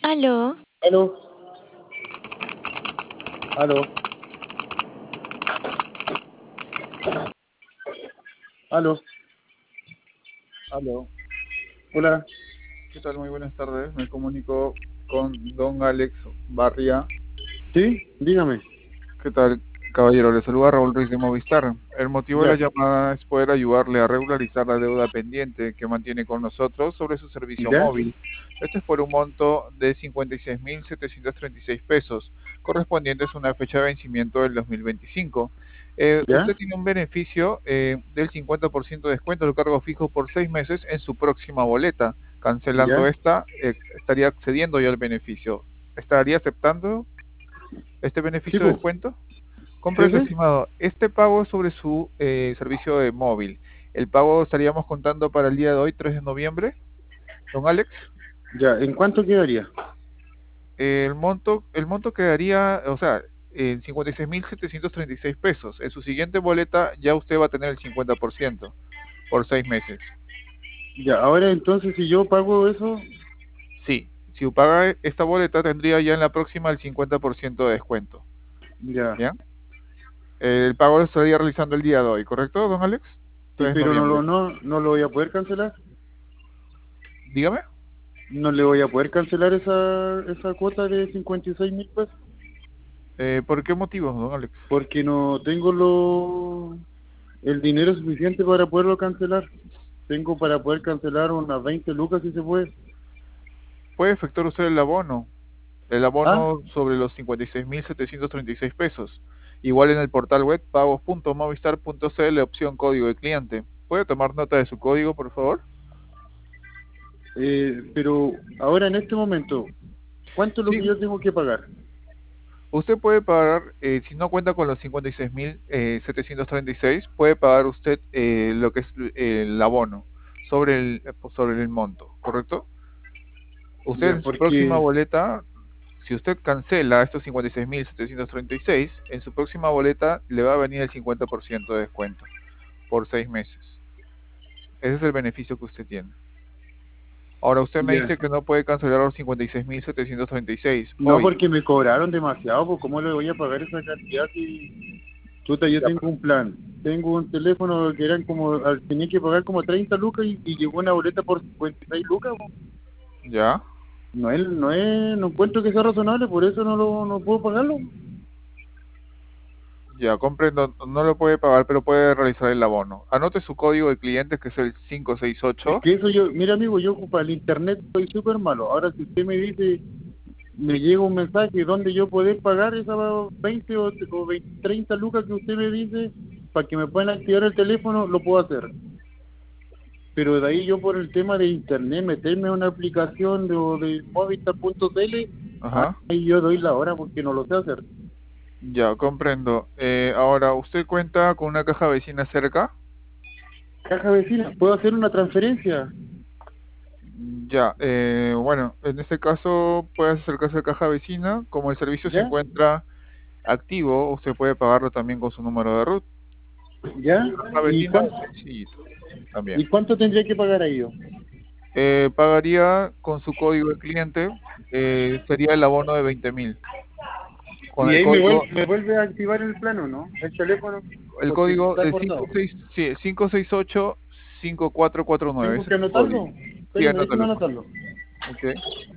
Aló, Aló, aló, aló, Aló, hola. ¿qué tal? Muy buenas tardes. Me comunico con don Alex Barria. ¿Sí? Dígame. ¿Qué tal, caballero? Le saluda Raúl Ruiz de Movistar. El motivo de la Ya, llamada es poder ayudarle a regularizar la deuda pendiente que mantiene con nosotros sobre su servicio ya, móvil. Esto es por un monto de 56.736 pesos, correspondientes a una fecha de vencimiento del 2025. ya, Usted tiene un beneficio del 50% de descuento del cargo fijo por 6 meses en su próxima boleta. Cancelando ya. esta, estaría accediendo ya al beneficio. ¿Estaría aceptando este Sí, beneficio de pues. descuento? Sí, Comprendo, sí. estimado. Este pago es sobre su servicio de móvil. El pago estaríamos contando para el día de hoy, 3 de noviembre. Don Alex, Ya, ¿en cuánto quedaría? el monto quedaría, o sea, en 56.736 pesos. En su siguiente boleta ya usted va a tener el 50% por 6 meses. Ya, ahora entonces si yo pago eso, Sí, si paga esta boleta tendría ya en la próxima el 50% de descuento. ya. ¿Ya? El pago lo estaría realizando el día de hoy, ¿correcto, don Alex? Sí, 3 de pero noviembre. no lo voy a poder cancelar. Dígame. No le voy a poder cancelar esa cuota de 56.000 pesos ¿Por qué motivo, don Alex? porque no tengo el dinero suficiente para poderlo cancelar. Tengo para poder cancelar unas 20 lucas si se puede. Puede efectuar usted el ¿Ah? abono sobre los 56.736 pesos. Igual en el portal web pagos.movistar.cl, opción código de cliente. ¿Puede tomar nota de su código, por favor? Pero ahora en este momento, ¿cuánto es lo que Sí, yo tengo que pagar? usted puede pagar, si no cuenta con los 56.736, puede pagar usted lo que es el abono sobre el monto, ¿correcto? Usted Ya, en su próxima porque, boleta, si usted cancela estos 56.736, en su próxima boleta le va a venir el 50% de descuento por 6 meses. Ese es el beneficio que usted tiene. Ahora usted me ya, dice que no puede cancelar los 56.736 no hoy. porque me cobraron demasiado, pues ¿cómo le voy a pagar esa cantidad si, chuta, yo Ya, tengo un plan, tengo un teléfono que eran como, tenía que pagar como 30 lucas y llegó una boleta por 56 lucas, po. ya, No encuentro que sea razonable, por eso no puedo pagarlo. ya comprendo, no lo puede pagar, pero puede realizar el abono. Anote su código de cliente, que es el Es 568. que eso yo, mira amigo, yo para el internet soy súper malo. Ahora si usted me dice, me llega un mensaje donde yo poder pagar esas 20 o 20, 30 lucas que usted me dice para que me puedan activar el teléfono, lo puedo hacer. Pero de ahí yo por el tema de internet, meterme a una aplicación de Movistar.cl, Ajá, ahí yo doy la hora porque no lo sé hacer. ya comprendo. Ahora, ¿usted cuenta con una caja vecina cerca? Caja vecina, ¿puedo hacer una transferencia? Ya, bueno, en este caso puede acercarse a caja vecina. Como el servicio se ¿Ya? encuentra activo, usted puede pagarlo también con su número de RUT. ¿Ya? Caja ¿Y vecina cuánto, es sencillito también. y cuánto tendría que pagar ahí yo? Pagaría con su código de cliente, sería el abono de 20.000. Con Y el ahí código, me vuelve a activar el plano, ¿no? El teléfono, el porque código está es cortado. 568-5449, ¿Tengo ese es que su código. anotarlo? Sí, Espérame, déjeme anótalo, por anotarlo. favor. Ok.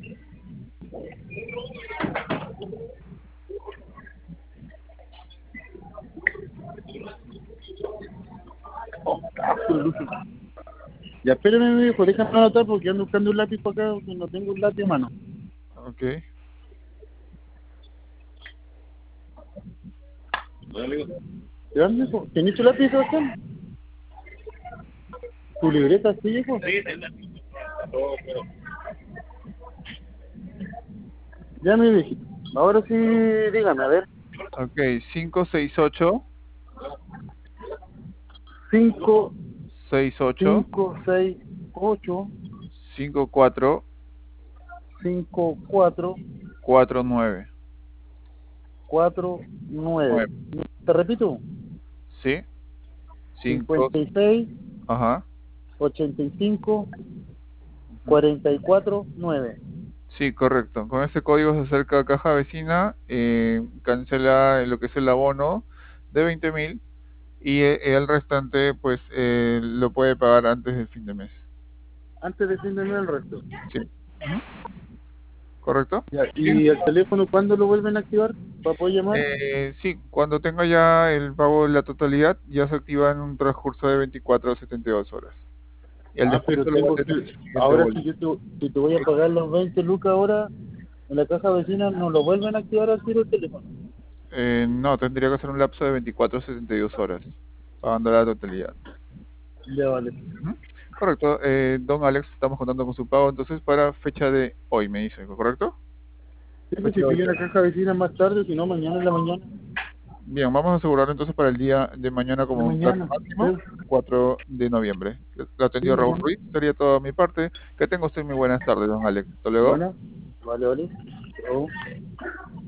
Ya, espérame, me dijo, déjame anotar porque ando buscando un lápiz para acá, porque no tengo un lápiz a mano. Ok. ¿Ya, mijo? ¿Tenés tu lápiz, Sebastián? ¿Tu libreta, sí, hijo? Sí. Ya, mi viejito. Ahora sí, dígame, a ver. Ok, 568 5, 68 5, 6, 8, 54 5, 4, 49. 4, 9. 9. Te repito, ¿Sí? 5. 56, Ajá. 85, Ujú. 44, 9. Sí, correcto. Con ese código se acerca a Caja Vecina, cancela lo que es el abono de 20.000 y el restante pues lo puede pagar antes del fin de mes. Antes de fin de mes el resto. Sí. Ujú. ¿Correcto? Ya, Bien. ¿y el teléfono cuándo lo vuelven a activar para poder llamar? Sí, cuando tenga ya el pago de la totalidad, ya se activa en un transcurso de 24 a 72 horas. Y el Ah, pero descuento lo va a tengo tener que, el siguiente ahora boleto. si te voy a pagar los 20 lucas ahora en la caja vecina, ¿no lo vuelven a activar al tiro el teléfono? No, tendría que ser un lapso de 24 a 72 horas, pagando la totalidad. Ya vale. Ujú. Correcto. Don Alex, estamos contando con su pago entonces para fecha de hoy, me dice, ¿correcto? Sí, pues Fecha si de hoy. pide la caja vecina más tarde, si no mañana en la mañana. Bien, vamos a asegurar entonces para el día de mañana De como un plazo mañana. Sí, máximo, 4 de noviembre. Lo sí, atendió Raúl mañana. Ruiz, sería toda mi parte. Que tenga usted muy buenas tardes, don Alex. Hasta luego. Bueno, vale, vale. Chao.